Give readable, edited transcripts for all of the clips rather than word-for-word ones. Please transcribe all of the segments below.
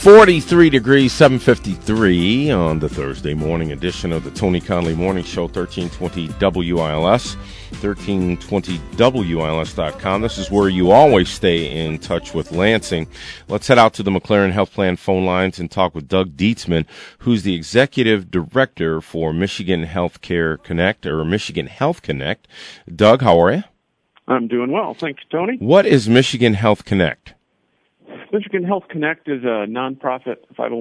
43 degrees, 7:53 on the Thursday morning edition of the Tony Conley Morning Show, 1320 WILS, 1320WILS.com. This is where you always stay in touch with Lansing. Let's head out to the McLaren Health Plan phone lines and talk with Doug Dietzman, who's the Executive Director for Michigan Healthcare Connect, or Michigan Health Connect. Doug, how are you? I'm doing well. Thanks, Tony. What is Michigan Health Connect? Michigan Health Connect is a nonprofit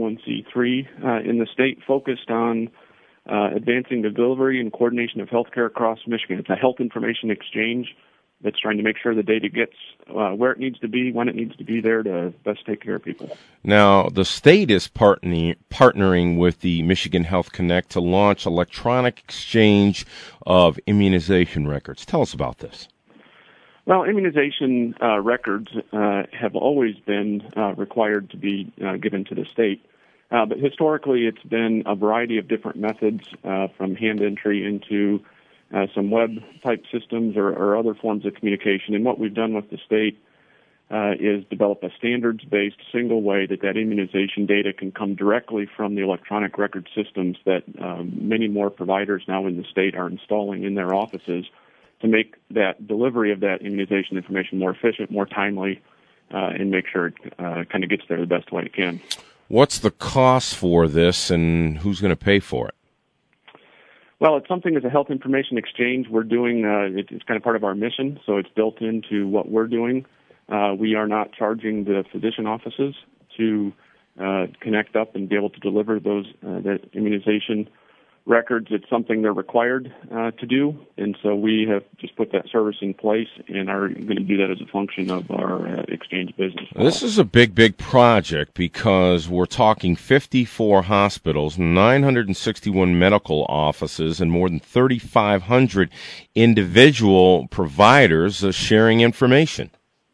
501c3 in the state focused on advancing the delivery and coordination of healthcare across Michigan. It's a health information exchange that's trying to make sure the data gets where it needs to be, when it needs to be there to best take care of people. Now, the state is partnering with the Michigan Health Connect to launch electronic exchange of immunization records. Tell us about this. Well, immunization records have always been required to be given to the state, but historically it's been a variety of different methods from hand entry into some web-type systems or other forms of communication. And what we've done with the state is develop a standards-based single way that immunization data can come directly from the electronic record systems that many more providers now in the state are installing in their offices to make that delivery of that immunization information more efficient, more timely, and make sure it kind of gets there the best way it can. What's the cost for this, and who's going to pay for it? Well, it's something as a health information exchange we're doing. It's kind of part of our mission, so it's built into what we're doing. We are not charging the physician offices to connect up and be able to deliver those that immunization records. It's something they're required to do, and so we have just put that service in place and are going to do that as a function of our exchange business. This is a big project because we're talking 54 hospitals, 961 medical offices, and more than 3,500 individual providers sharing information.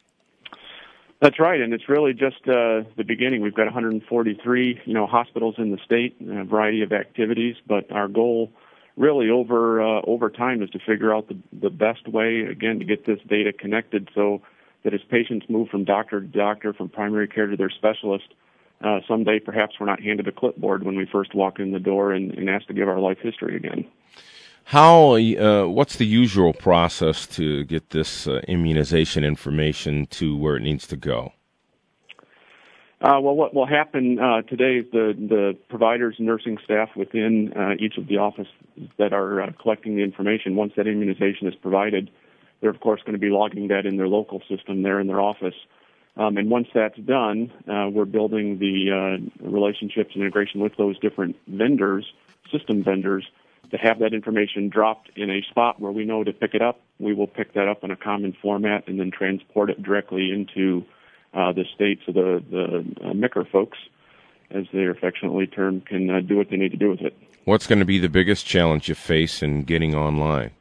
That's right, and it's really just the beginning. We've got 143, hospitals in the state, a variety of activities, but our goal really over time is to figure out the best way, again, to get this data connected so that as patients move from doctor to doctor, from primary care to their specialist, someday perhaps we're not handed a clipboard when we first walk in the door and asked to give our life history again. What's the usual process to get this immunization information to where it needs to go? Well, what will happen today is the providers and nursing staff within each of the offices that are collecting the information, once that immunization is provided, they're, of course, going to be logging that in their local system there in their office. And once that's done, we're building the relationships and integration with those different vendors, system vendors, to have that information dropped in a spot where we know to pick it up. We will pick that up in a common format and then transport it directly into the state so the MICR folks, as they're affectionately termed, can do what they need to do with it. What's going to be the biggest challenge you face in getting online?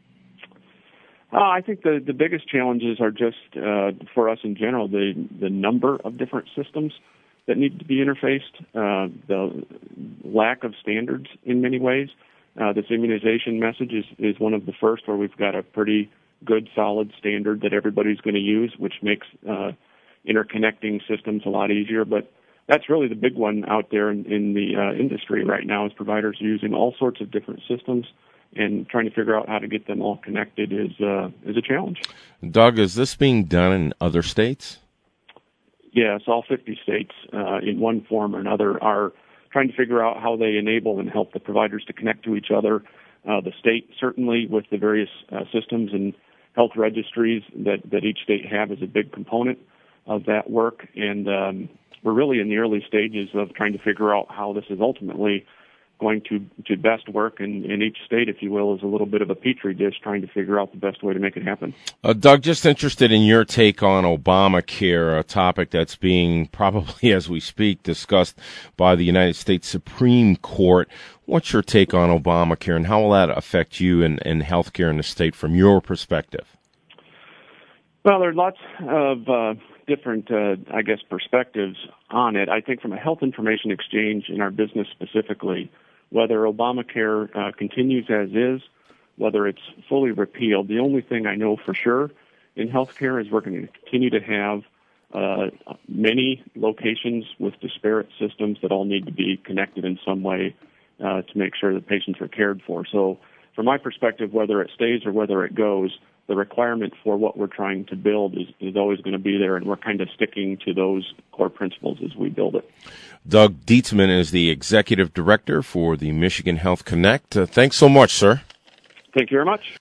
I think the biggest challenges are just, for us in general, the number of different systems that need to be interfaced, the lack of standards in many ways. This immunization message is one of the first where we've got a pretty good, solid standard that everybody's going to use, which makes interconnecting systems a lot easier. But that's really the big one out there in the industry right now, is providers are using all sorts of different systems, and trying to figure out how to get them all connected is a challenge. Doug, is this being done in other states? Yes, all 50 states in one form or another are trying to figure out how they enable and help the providers to connect to each other. The state, certainly, with the various systems and health registries that each state have, is a big component of that work. And we're really in the early stages of trying to figure out how this is ultimately going to best work in each state, if you will, is a little bit of a petri dish, trying to figure out the best way to make it happen. Doug, just interested in your take on Obamacare, a topic that's being probably, as we speak, discussed by the United States Supreme Court. What's your take on Obamacare, and how will that affect you and healthcare in the state from your perspective? Well, there are lots of different, perspectives on it. I think from a health information exchange in our business specifically, whether Obamacare continues as is, whether it's fully repealed, the only thing I know for sure in healthcare is we're going to continue to have many locations with disparate systems that all need to be connected in some way to make sure that patients are cared for. So from my perspective, whether it stays or whether it goes, the requirement for what we're trying to build is always going to be there, and we're kind of sticking to those core principles as we build it. Doug Dietzman is the Executive Director for the Michigan Health Connect. Thanks so much, sir. Thank you very much.